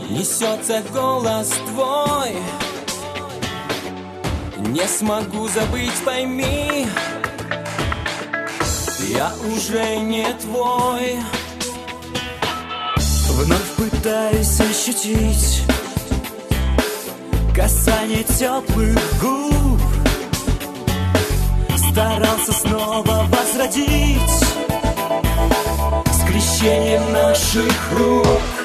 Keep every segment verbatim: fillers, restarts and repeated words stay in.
Несется голос твой, не смогу забыть, пойми, я уже не твой. Вновь пытаюсь ощутить касание теплых губ. Старался снова возродить скрещение наших рук.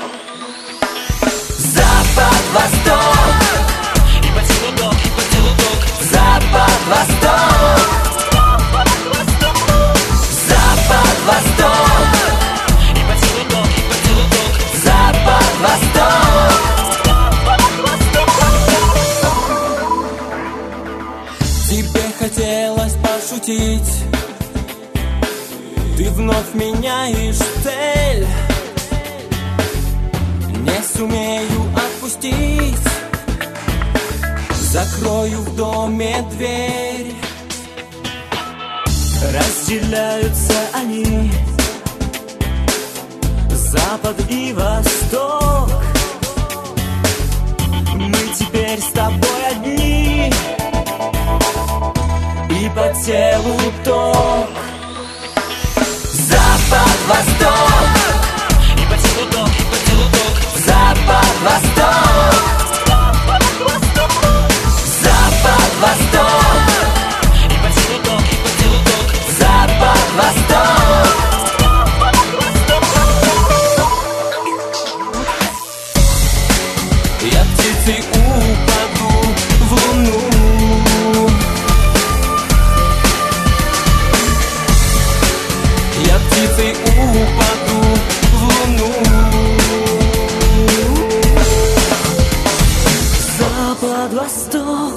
Запад, восток, и по телу ток, и по телу ток. запад, восток, запад, восток, и по телу ток, и по телу ток. запад, восток. Тебе хотелось пошутить, ты вновь меняешь цель. Не сумею отпустить, закрою в доме дверь. Разделяются они, запад и восток. Мы теперь с тобой одни, и по телу ток. Запад, восток, и по телу ток, и по телу ток. запад, восток, запад, восток, и по телу ток, и по телу ток. запад, восток. Я птицей упаду в луну, я птицей упаду в луну. Запад, восток,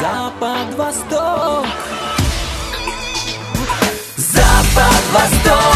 Запад, восток, запад, восток.